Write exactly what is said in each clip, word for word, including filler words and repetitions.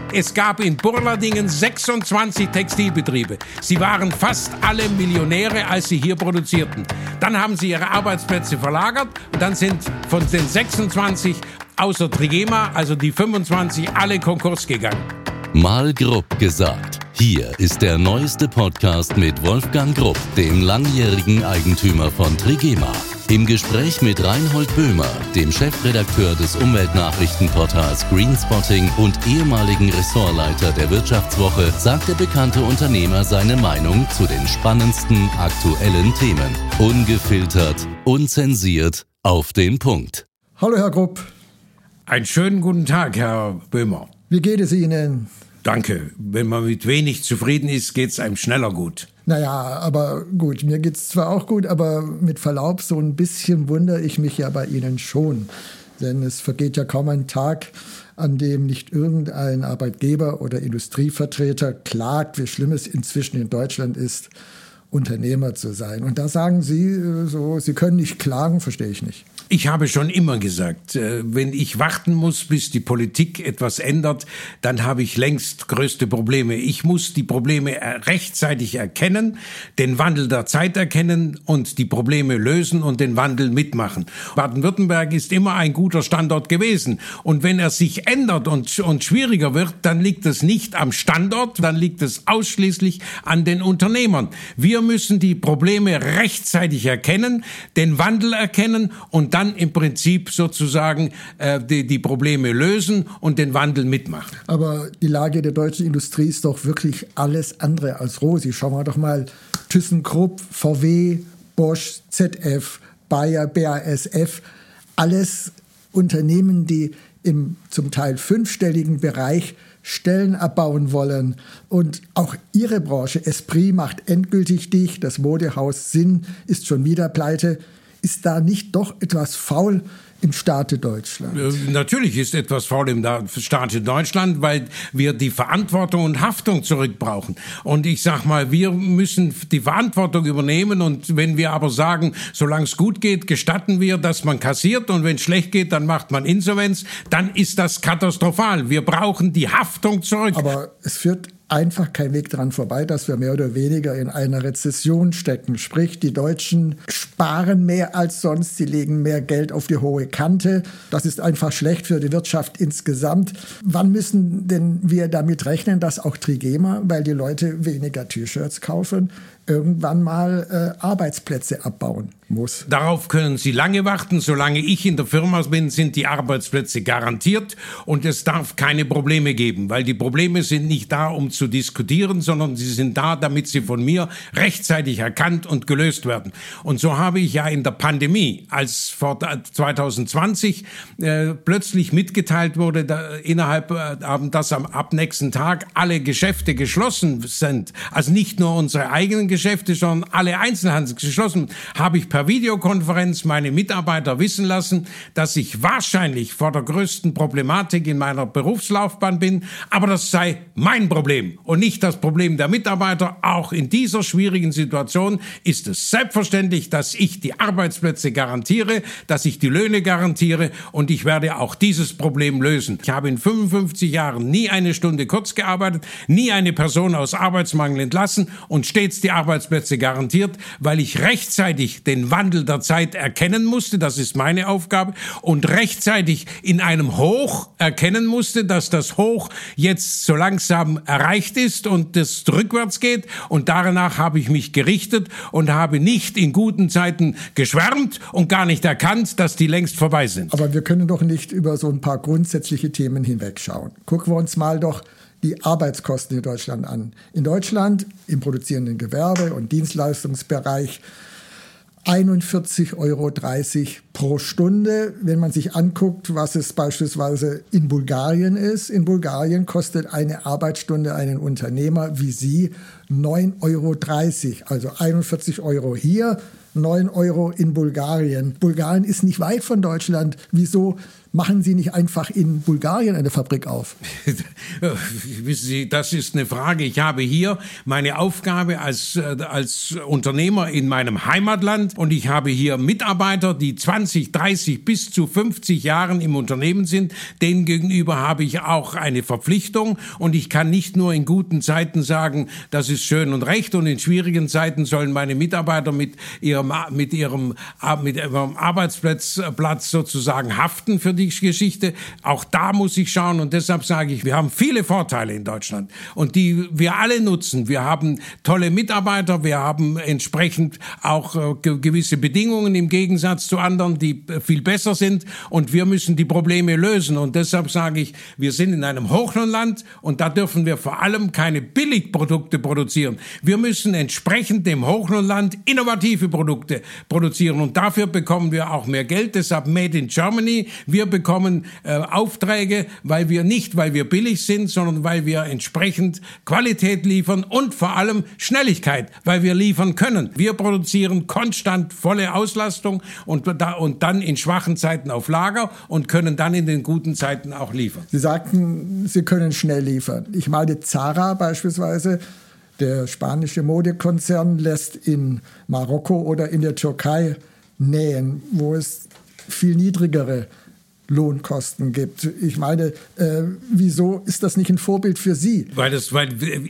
Es gab in Burladingen sechsundzwanzig Textilbetriebe. Sie waren fast alle Millionäre, als sie hier produzierten. Dann haben sie ihre Arbeitsplätze verlagert und dann sind von den sechsundzwanzig außer Trigema, also die fünfundzwanzig, alle Konkurs gegangen. Mal grob gesagt. Hier ist der neueste Podcast mit Wolfgang Grupp, dem langjährigen Eigentümer von Trigema. Im Gespräch mit Reinhold Böhmer, dem Chefredakteur des Umweltnachrichtenportals Greenspotting und ehemaligen Ressortleiter der Wirtschaftswoche, sagt der bekannte Unternehmer seine Meinung zu den spannendsten aktuellen Themen. Ungefiltert, unzensiert, auf den Punkt. Hallo Herr Grupp. Einen schönen guten Tag, Herr Böhmer. Wie geht es Ihnen? Danke. Wenn man mit wenig zufrieden ist, geht es einem schneller gut. Naja, aber gut, mir geht's zwar auch gut, aber mit Verlaub, so ein bisschen wundere ich mich ja bei Ihnen schon. Denn es vergeht ja kaum ein Tag, an dem nicht irgendein Arbeitgeber oder Industrievertreter klagt, wie schlimm es inzwischen in Deutschland ist, Unternehmer zu sein. Und da sagen Sie so, Sie können nicht klagen, verstehe ich nicht. Ich habe schon immer gesagt, wenn ich warten muss, bis die Politik etwas ändert, dann habe ich längst größte Probleme. Ich muss die Probleme rechtzeitig erkennen, den Wandel der Zeit erkennen und die Probleme lösen und den Wandel mitmachen. Baden-Württemberg ist immer ein guter Standort gewesen. Und wenn er sich ändert und, und schwieriger wird, dann liegt es nicht am Standort, dann liegt es ausschließlich an den Unternehmern. Wir müssen die Probleme rechtzeitig erkennen, den Wandel erkennen und dann im Prinzip sozusagen äh, die, die Probleme lösen und den Wandel mitmachen. Aber die Lage der deutschen Industrie ist doch wirklich alles andere als rosig. Schauen wir doch mal ThyssenKrupp, V W, Bosch, Z F, Bayer, B A S F, alles Unternehmen, die im zum Teil fünfstelligen Bereich Stellen abbauen wollen. Und auch Ihre Branche, Esprit, macht endgültig dicht. Das Modehaus Sinn ist schon wieder pleite. Ist da nicht doch etwas faul im Staate Deutschland? Natürlich ist etwas faul im Staate Deutschland, weil wir die Verantwortung und Haftung zurückbrauchen. Und ich sag mal, wir müssen die Verantwortung übernehmen und wenn wir aber sagen, solange es gut geht, gestatten wir, dass man kassiert und wenn es schlecht geht, dann macht man Insolvenz, dann ist das katastrophal. Wir brauchen die Haftung zurück. Aber es führt einfach kein Weg daran vorbei, dass wir mehr oder weniger in einer Rezession stecken. Sprich, die Deutschen sparen mehr als sonst, sie legen mehr Geld auf die hohe Kante. Das ist einfach schlecht für die Wirtschaft insgesamt. Wann müssen denn wir damit rechnen, dass auch Trigema, weil die Leute weniger T-Shirts kaufen, irgendwann mal äh, Arbeitsplätze abbauen muss? Darauf können Sie lange warten. Solange ich in der Firma bin, sind die Arbeitsplätze garantiert und es darf keine Probleme geben, weil die Probleme sind nicht da, um zu diskutieren, sondern sie sind da, damit sie von mir rechtzeitig erkannt und gelöst werden. Und so habe ich ja in der Pandemie, als vor zwanzig zwanzig äh, plötzlich mitgeteilt wurde, da, innerhalb, äh, dass am ab nächsten Tag alle Geschäfte geschlossen sind, also nicht nur unsere eigenen Geschäfte, sondern alle Einzelhandel geschlossen, habe ich per Videokonferenz meine Mitarbeiter wissen lassen, dass ich wahrscheinlich vor der größten Problematik in meiner Berufslaufbahn bin, aber das sei mein Problem und nicht das Problem der Mitarbeiter. Auch in dieser schwierigen Situation ist es selbstverständlich, dass ich die Arbeitsplätze garantiere, dass ich die Löhne garantiere und ich werde auch dieses Problem lösen. Ich habe in fünfundfünfzig Jahren nie eine Stunde kurz gearbeitet, nie eine Person aus Arbeitsmangel entlassen und stets die Arbeitsplätze garantiert, weil ich rechtzeitig den Wandel der Zeit erkennen musste, das ist meine Aufgabe, und rechtzeitig in einem Hoch erkennen musste, dass das Hoch jetzt so langsam erreicht ist und es rückwärts geht und danach habe ich mich gerichtet und habe nicht in guten Zeiten geschwärmt und gar nicht erkannt, dass die längst vorbei sind. Aber wir können doch nicht über so ein paar grundsätzliche Themen hinwegschauen. Gucken wir uns mal doch die Arbeitskosten in Deutschland an. In Deutschland, im produzierenden Gewerbe und Dienstleistungsbereich, einundvierzig Euro dreißig pro Stunde. Wenn man sich anguckt, was es beispielsweise in Bulgarien ist. In Bulgarien kostet eine Arbeitsstunde einen Unternehmer wie Sie neun Euro dreißig, also einundvierzig Euro hier, neun Euro in Bulgarien. Bulgarien ist nicht weit von Deutschland. Wieso machen Sie nicht einfach in Bulgarien eine Fabrik auf? Wissen Sie, das ist eine Frage. Ich habe hier meine Aufgabe als, als Unternehmer in meinem Heimatland und ich habe hier Mitarbeiter, die zwanzig, dreißig bis zu fünfzig Jahren im Unternehmen sind. Denen gegenüber habe ich auch eine Verpflichtung und ich kann nicht nur in guten Zeiten sagen, das ist schön und recht und in schwierigen Zeiten sollen meine Mitarbeiter mit ihrem, mit ihrem, mit ihrem Arbeitsplatz Platz sozusagen haften für die Geschichte. Auch da muss ich schauen und deshalb sage ich, wir haben viele Vorteile in Deutschland und die wir alle nutzen. Wir haben tolle Mitarbeiter, wir haben entsprechend auch äh, gewisse Bedingungen im Gegensatz zu anderen, die viel besser sind und wir müssen die Probleme lösen und deshalb sage ich, wir sind in einem Hochlohnland und da dürfen wir vor allem keine Billigprodukte produzieren. Wir müssen entsprechend dem Hochlohnland innovative Produkte produzieren und dafür bekommen wir auch mehr Geld, deshalb Made in Germany. Wir bekommen äh, Aufträge, weil wir nicht, weil wir billig sind, sondern weil wir entsprechend Qualität liefern und vor allem Schnelligkeit, weil wir liefern können. Wir produzieren konstant volle Auslastung und, da, und dann in schwachen Zeiten auf Lager und können dann in den guten Zeiten auch liefern. Sie sagten, Sie können schnell liefern. Ich meine, Zara beispielsweise, der spanische Modekonzern, lässt in Marokko oder in der Türkei nähen, wo es viel niedrigere Lohnkosten gibt. Ich meine, äh, wieso ist das nicht ein Vorbild für Sie? Weil das, weil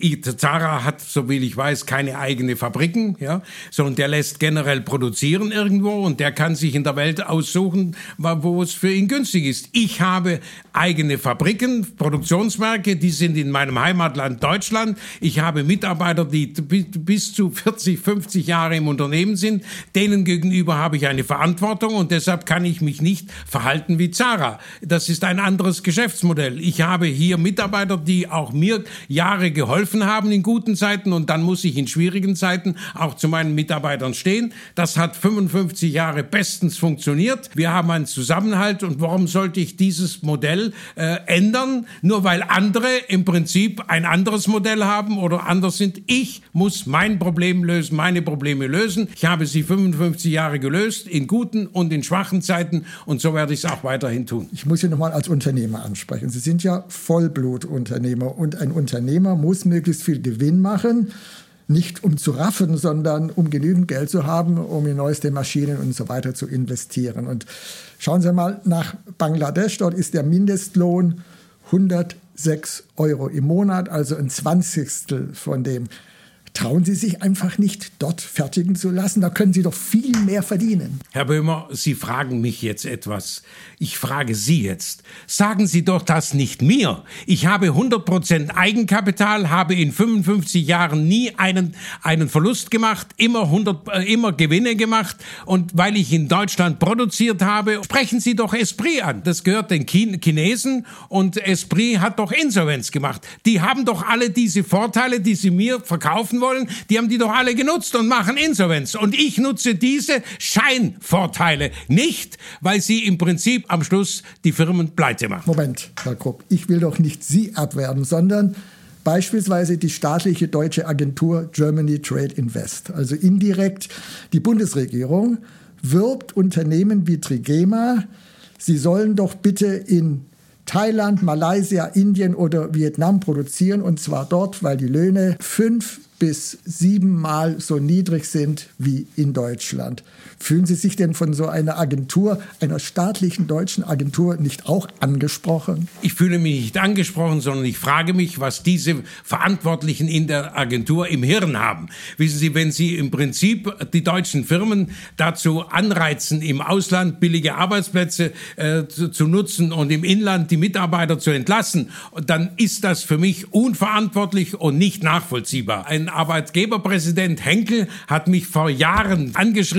Zara hat, so wie ich weiß, keine eigene Fabriken, ja, sondern der lässt generell produzieren irgendwo und der kann sich in der Welt aussuchen, wo es für ihn günstig ist. Ich habe eigene Fabriken, Produktionswerke, die sind in meinem Heimatland Deutschland. Ich habe Mitarbeiter, die bis zu vierzig, fünfzig Jahre im Unternehmen sind. Denen gegenüber habe ich eine Verantwortung und deshalb kann ich mich nicht verhalten wie Zara. Das ist ein anderes Geschäftsmodell. Ich habe hier Mitarbeiter, die auch mir Jahre geholfen haben in guten Zeiten und dann muss ich in schwierigen Zeiten auch zu meinen Mitarbeitern stehen. Das hat fünfundfünfzig Jahre bestens funktioniert. Wir haben einen Zusammenhalt und warum sollte ich dieses Modell äh, ändern, nur weil andere im Prinzip ein anderes Modell haben oder anders sind? Ich muss mein Problem lösen, meine Probleme lösen. Ich habe sie fünfundfünfzig Jahre gelöst, in guten und in schwachen Zeiten und so werde ich es auch weiterhin tun. Ich muss Sie nochmal als Unternehmer ansprechen. Sie sind ja Vollblutunternehmer und ein Unternehmer muss möglichst viel Gewinn machen, nicht um zu raffen, sondern um genügend Geld zu haben, um in neueste Maschinen und so weiter zu investieren. Und schauen Sie mal nach Bangladesch, dort ist der Mindestlohn hundertsechs Euro im Monat, also ein Zwanzigstel von dem. Trauen Sie sich einfach nicht, dort fertigen zu lassen? Da können Sie doch viel mehr verdienen. Herr Böhmer, Sie fragen mich jetzt etwas. Ich frage Sie jetzt. Sagen Sie doch das nicht mir. Ich habe hundert Prozent Eigenkapital, habe in fünfundfünfzig Jahren nie einen, einen Verlust gemacht, immer, hundert, äh, immer Gewinne gemacht. Und weil ich in Deutschland produziert habe, sprechen Sie doch Esprit an. Das gehört den Chinesen und Esprit hat doch Insolvenz gemacht. Die haben doch alle diese Vorteile, die Sie mir verkaufen wollen, wollen, die haben die doch alle genutzt und machen Insolvenz. Und ich nutze diese Scheinvorteile nicht, weil sie im Prinzip am Schluss die Firmen pleite machen. Moment, Herr Krupp, ich will doch nicht Sie abwerben, sondern beispielsweise die staatliche deutsche Agentur Germany Trade Invest. Also indirekt die Bundesregierung wirbt Unternehmen wie Trigema, sie sollen doch bitte in Thailand, Malaysia, Indien oder Vietnam produzieren und zwar dort, weil die Löhne fünf bis siebenmal so niedrig sind wie in Deutschland. Fühlen Sie sich denn von so einer Agentur, einer staatlichen deutschen Agentur, nicht auch angesprochen? Ich fühle mich nicht angesprochen, sondern ich frage mich, was diese Verantwortlichen in der Agentur im Hirn haben. Wissen Sie, wenn Sie im Prinzip die deutschen Firmen dazu anreizen, im Ausland billige Arbeitsplätze äh, zu, zu nutzen und im Inland die Mitarbeiter zu entlassen, dann ist das für mich unverantwortlich und nicht nachvollziehbar. Ein Arbeitgeberpräsident Henkel hat mich vor Jahren angeschrieben, ich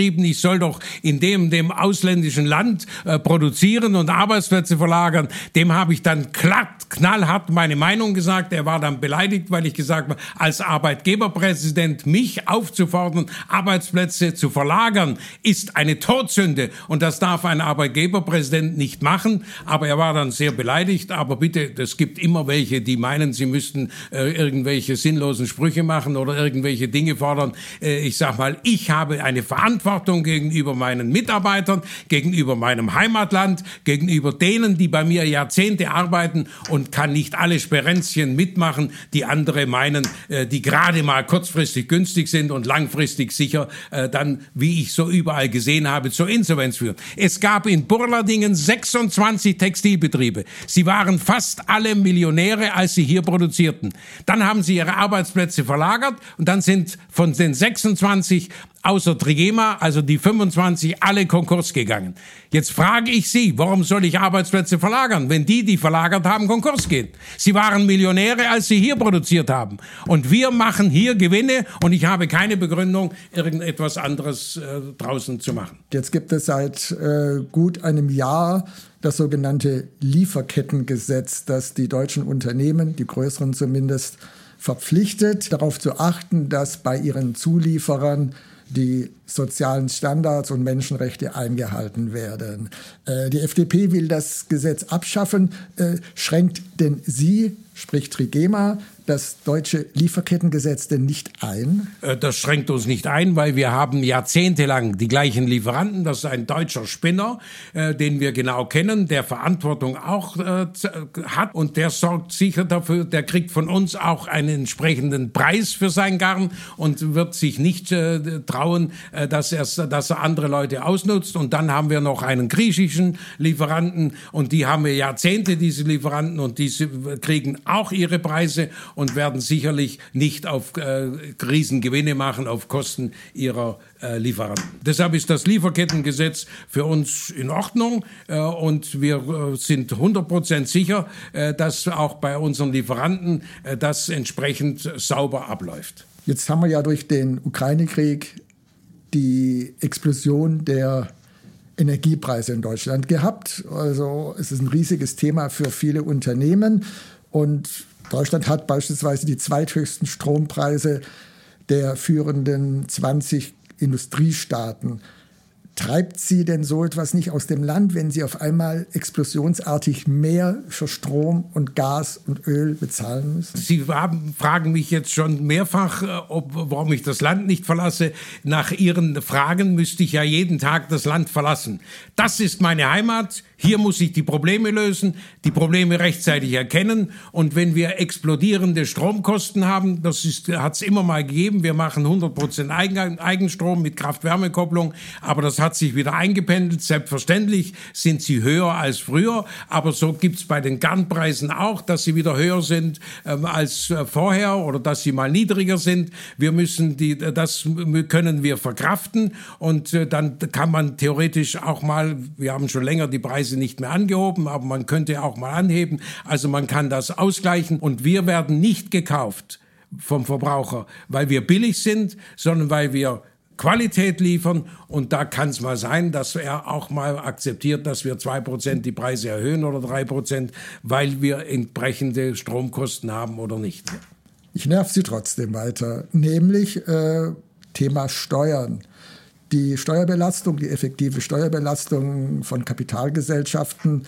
soll doch in dem, dem ausländischen Land äh, produzieren und Arbeitsplätze verlagern. Dem habe ich dann glatt, knallhart meine Meinung gesagt. Er war dann beleidigt, weil ich gesagt habe, als Arbeitgeberpräsident mich aufzufordern, Arbeitsplätze zu verlagern, ist eine Todsünde. Und das darf ein Arbeitgeberpräsident nicht machen. Aber er war dann sehr beleidigt. Aber bitte, es gibt immer welche, die meinen, sie müssten äh, irgendwelche sinnlosen Sprüche machen oder irgendwelche Dinge fordern. Äh, ich sag mal, ich habe eine Verantwortung gegenüber meinen Mitarbeitern, gegenüber meinem Heimatland, gegenüber denen, die bei mir Jahrzehnte arbeiten und kann nicht alle Sperenzchen mitmachen, die andere meinen, äh, die gerade mal kurzfristig günstig sind und langfristig sicher äh, dann, wie ich so überall gesehen habe, zur Insolvenz führen. Es gab in Burladingen sechsundzwanzig Textilbetriebe. Sie waren fast alle Millionäre, als sie hier produzierten. Dann haben sie ihre Arbeitsplätze verlagert und dann sind von den sechsundzwanzig außer Trigema, also die fünfundzwanzig, alle Konkurs gegangen. Jetzt frage ich Sie, warum soll ich Arbeitsplätze verlagern, wenn die, die verlagert haben, Konkurs gehen? Sie waren Millionäre, als sie hier produziert haben. Und wir machen hier Gewinne und ich habe keine Begründung, irgendetwas anderes äh, draußen zu machen. Jetzt gibt es seit äh, gut einem Jahr das sogenannte Lieferkettengesetz, das die deutschen Unternehmen, die größeren zumindest, verpflichtet, darauf zu achten, dass bei ihren Zulieferern die sozialen Standards und Menschenrechte eingehalten werden. Äh, die F D P will das Gesetz abschaffen. Äh, schränkt denn Sie, sprich Trigema, das deutsche Lieferkettengesetz denn nicht ein? Das schränkt uns nicht ein, weil wir haben jahrzehntelang die gleichen Lieferanten. Das ist ein deutscher Spinner, äh, den wir genau kennen, der Verantwortung auch äh, hat und der sorgt sicher dafür, der kriegt von uns auch einen entsprechenden Preis für sein Garn und wird sich nicht äh, trauen, äh, dass, er, dass er andere Leute ausnutzt. Und dann haben wir noch einen griechischen Lieferanten und die haben wir Jahrzehnte, diese Lieferanten, und diese kriegen auch ihre Preise und werden sicherlich nicht auf äh, Riesengewinne machen auf Kosten ihrer äh, Lieferanten. Deshalb ist das Lieferkettengesetz für uns in Ordnung äh, und wir äh, sind hundert Prozent sicher, äh, dass auch bei unseren Lieferanten äh, das entsprechend sauber abläuft. Jetzt haben wir ja durch den Ukraine-Krieg die Explosion der Energiepreise in Deutschland gehabt. Also es ist ein riesiges Thema für viele Unternehmen und Deutschland hat beispielsweise die zweithöchsten Strompreise der führenden zwanzig Industriestaaten. Treibt Sie denn so etwas nicht aus dem Land, wenn Sie auf einmal explosionsartig mehr für Strom und Gas und Öl bezahlen müssen? Sie haben, fragen mich jetzt schon mehrfach, ob, warum ich das Land nicht verlasse. Nach Ihren Fragen müsste ich ja jeden Tag das Land verlassen. Das ist meine Heimat. Hier muss ich die Probleme lösen, die Probleme rechtzeitig erkennen. Und wenn wir explodierende Stromkosten haben, das hat es immer mal gegeben, wir machen hundert Prozent Eigen, Eigenstrom mit Kraft-Wärme-Kopplung, aber das hat sich wieder eingependelt. Selbstverständlich sind sie höher als früher, aber so gibt es bei den Garnpreisen auch, dass sie wieder höher sind ähm, als äh, vorher oder dass sie mal niedriger sind. Wir müssen die, das können wir verkraften und äh, dann kann man theoretisch auch mal, wir haben schon länger die Preise nicht mehr angehoben, aber man könnte auch mal anheben. Also man kann das ausgleichen und wir werden nicht gekauft vom Verbraucher, weil wir billig sind, sondern weil wir Qualität liefern und da kann es mal sein, dass er auch mal akzeptiert, dass wir zwei Prozent die Preise erhöhen oder drei Prozent, weil wir entsprechende Stromkosten haben oder nicht. Ich nerv Sie trotzdem weiter, nämlich äh, Thema Steuern. Die Steuerbelastung, die effektive Steuerbelastung von Kapitalgesellschaften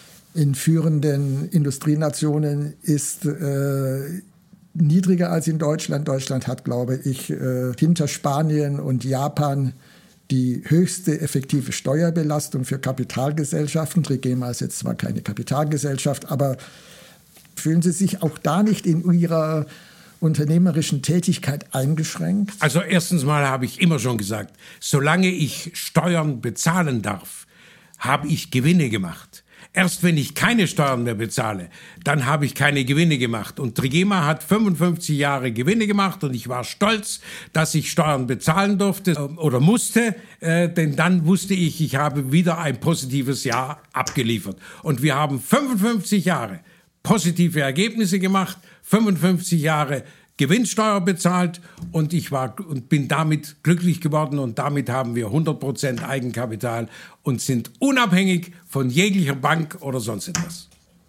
in führenden Industrienationen ist äh, niedriger als in Deutschland. Deutschland hat, glaube ich, äh, hinter Spanien und Japan die höchste effektive Steuerbelastung für Kapitalgesellschaften. Trigema ist jetzt zwar keine Kapitalgesellschaft, aber fühlen Sie sich auch da nicht in Ihrer unternehmerischen Tätigkeit eingeschränkt? Also erstens mal habe ich immer schon gesagt, solange ich Steuern bezahlen darf, habe ich Gewinne gemacht. Erst wenn ich keine Steuern mehr bezahle, dann habe ich keine Gewinne gemacht. Und Trigema hat fünfundfünfzig Jahre Gewinne gemacht und ich war stolz, dass ich Steuern bezahlen durfte oder musste, äh, denn dann wusste ich, ich habe wieder ein positives Jahr abgeliefert. Und wir haben fünfundfünfzig Jahre positive Ergebnisse gemacht, fünfundfünfzig Jahre Gewinnsteuer bezahlt und ich war und bin damit glücklich geworden und damit haben wir hundert Prozent Eigenkapital und sind unabhängig von jeglicher Bank oder sonst etwas.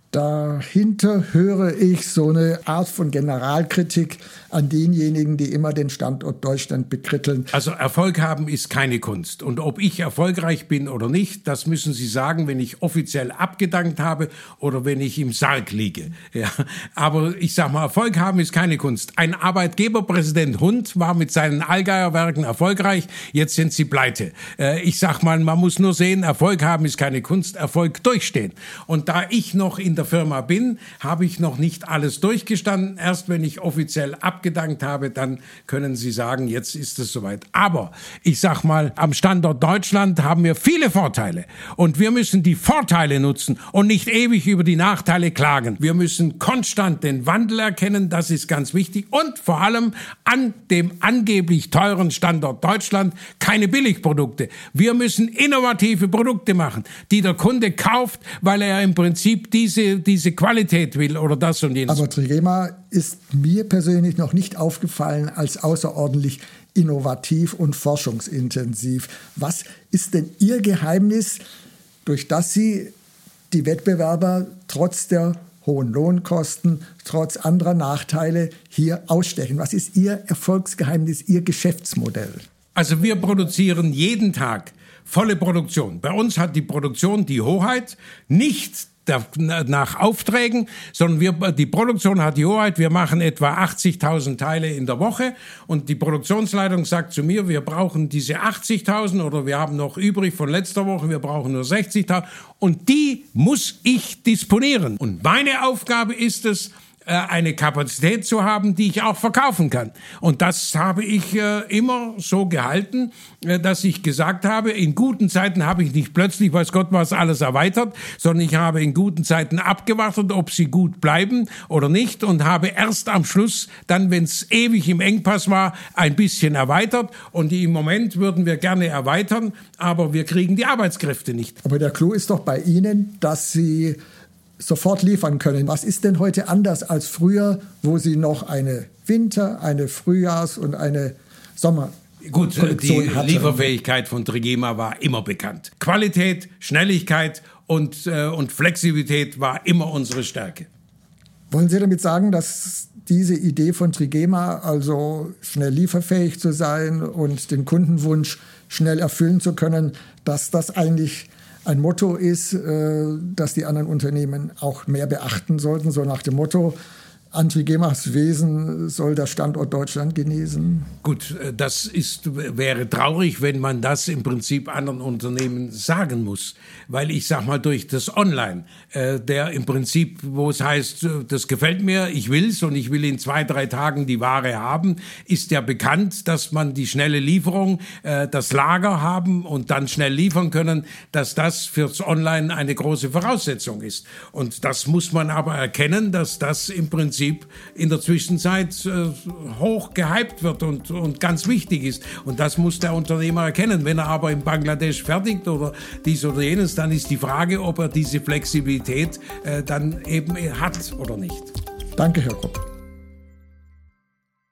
Dahinter höre ich so eine Art von Generalkritik an denjenigen, die immer den Standort Deutschland bekritteln. Also Erfolg haben ist keine Kunst. Und ob ich erfolgreich bin oder nicht, das müssen Sie sagen, wenn ich offiziell abgedankt habe oder wenn ich im Sarg liege. Ja. Aber ich sage mal, Erfolg haben ist keine Kunst. Ein Arbeitgeberpräsident Hund war mit seinen Allgäuer Werken erfolgreich, jetzt sind sie pleite. Ich sage mal, man muss nur sehen, Erfolg haben ist keine Kunst, Erfolg durchstehen. Und da ich noch in der Firma bin, habe ich noch nicht alles durchgestanden. Erst wenn ich offiziell abgedankt habe, dann können Sie sagen, jetzt ist es soweit. Aber ich sag mal, am Standort Deutschland haben wir viele Vorteile. Und wir müssen die Vorteile nutzen und nicht ewig über die Nachteile klagen. Wir müssen konstant den Wandel erkennen, das ist ganz wichtig. Und vor allem an dem angeblich teuren Standort Deutschland keine Billigprodukte. Wir müssen innovative Produkte machen, die der Kunde kauft, weil er im Prinzip diese diese Qualität will oder das und jenes. Aber Trigema ist mir persönlich noch nicht aufgefallen als außerordentlich innovativ und forschungsintensiv. Was ist denn Ihr Geheimnis, durch das Sie die Wettbewerber trotz der hohen Lohnkosten, trotz anderer Nachteile hier ausstechen? Was ist Ihr Erfolgsgeheimnis, Ihr Geschäftsmodell? Also wir produzieren jeden Tag volle Produktion. Bei uns hat die Produktion die Hoheit, nicht nach Aufträgen, sondern wir, die Produktion hat die Hoheit. Wir machen etwa achtzigtausend Teile in der Woche und die Produktionsleitung sagt zu mir, wir brauchen diese achtzigtausend oder wir haben noch übrig von letzter Woche, wir brauchen nur sechzigtausend und die muss ich disponieren. Und meine Aufgabe ist es, eine Kapazität zu haben, die ich auch verkaufen kann. Und das habe ich äh, immer so gehalten, äh, dass ich gesagt habe, in guten Zeiten habe ich nicht plötzlich, weiß Gott was, alles erweitert, sondern ich habe in guten Zeiten abgewartet, ob sie gut bleiben oder nicht und habe erst am Schluss, dann, wenn es ewig im Engpass war, ein bisschen erweitert. Und im Moment würden wir gerne erweitern, aber wir kriegen die Arbeitskräfte nicht. Aber der Clou ist doch bei Ihnen, dass Sie sofort liefern können. Was ist denn heute anders als früher, wo Sie noch eine Winter-, eine Frühjahrs- und eine Sommer- Gut, die Lieferfähigkeit von Trigema war immer bekannt. Qualität, Schnelligkeit und, äh, und Flexibilität war immer unsere Stärke. Wollen Sie damit sagen, dass diese Idee von Trigema, also schnell lieferfähig zu sein und den Kundenwunsch schnell erfüllen zu können, dass das eigentlich ein Motto ist, das die anderen Unternehmen auch mehr beachten sollten, so nach dem Motto, an Trigemas Wesen soll der Standort Deutschland genesen? Gut, das ist, wäre traurig, wenn man das im Prinzip anderen Unternehmen sagen muss. Weil ich sag mal, durch das Online, äh, der im Prinzip, wo es heißt, das gefällt mir, ich will's und ich will in zwei, drei Tagen die Ware haben, ist ja bekannt, dass man die schnelle Lieferung, äh, das Lager haben und dann schnell liefern können, dass das fürs Online eine große Voraussetzung ist. Und das muss man aber erkennen, dass das im Prinzip in der Zwischenzeit äh, hoch gehypt wird und, und ganz wichtig ist. Und das muss der Unternehmer erkennen. Wenn er aber in Bangladesch fertigt oder dies oder jenes, dann ist die Frage, ob er diese Flexibilität äh, dann eben hat oder nicht. Danke, Herr Krupp.